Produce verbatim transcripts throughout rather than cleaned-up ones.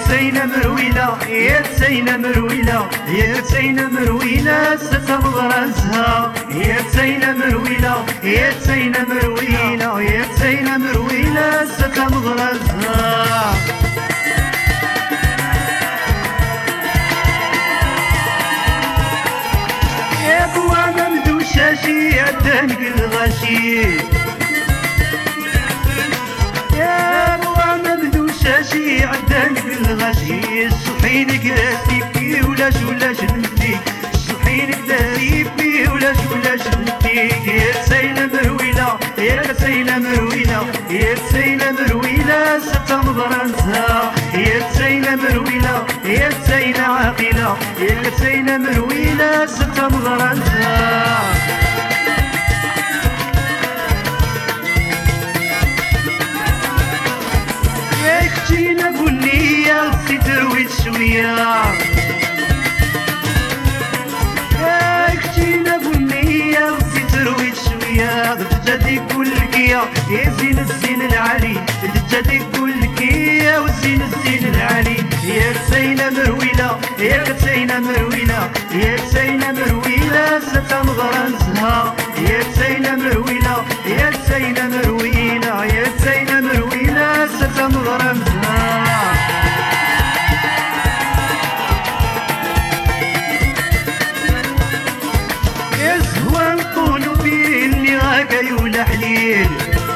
تسينا مرويلة يا تسينا مرويلة يا تسينا مرويلة ستة مغرزها يا تسينا مرويلة يا تسينا مرويلة يا تسينا مرويلة ستة مغرزها يا بوا ممدو شاشي يا دنق الغشي يا بوا ممدو شاشي عدنق الغشي الصحين قاسي بي ولاش ولاش نمتي الصحين قاسي بي ولاش ولاش نمتي يا تسينا مرويلة يا تسينا مرويلة يا تسينا مرويلة ستة مغرزها يا تسينا مرويلة يا تسينا عاقلة يا تسينا مرويلة ستة مغرزها يا اختينا بنية غسي ترويت شوية يا اختينا بنية غسي ترويت شوية دجاتي كلكية يا زين الزين العالي دجاتي كلكية والزين الزين العالي يا تسينا مرويلة يا تسينا مرويلة يا تسينا مرويلة ستة مغرزها يا تسينا مرويلة يا تسينا مرويلة يا تسينا مرويلة ستة مغرزها يا زهوان طولو بيني هاكا يولا حليل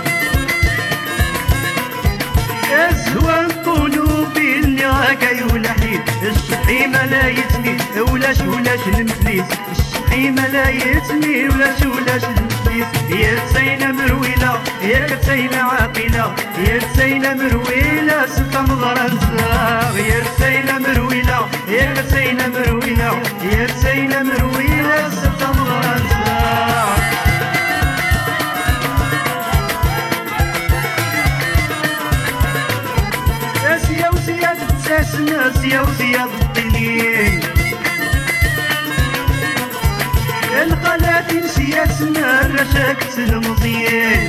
يا زهوان طولو بيني هاكا يولا حليل الصحي ما لا يتني ولاش ولاش المفليس الصحي ما لا يتني ولاش ولاش المفليس يا تسينا مرويلة يا تسينا عاقلة يا تسينا مرويلة ستة مغرزها يا تسينا مرويلة يا تسينا مرويلة يا تسينا مرويلة ستة مغرزها يا سيا وسيا تتساسنا سيا وسيا الطليل القلادين سياسنا رشاكت المضيين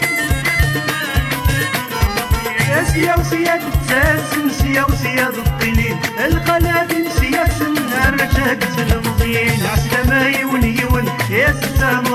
يا سيا وسيا تتساسن سيا وسيا الطليل القلادين سياسنا رشاكت المضيين عسلامة يون يون يا ستة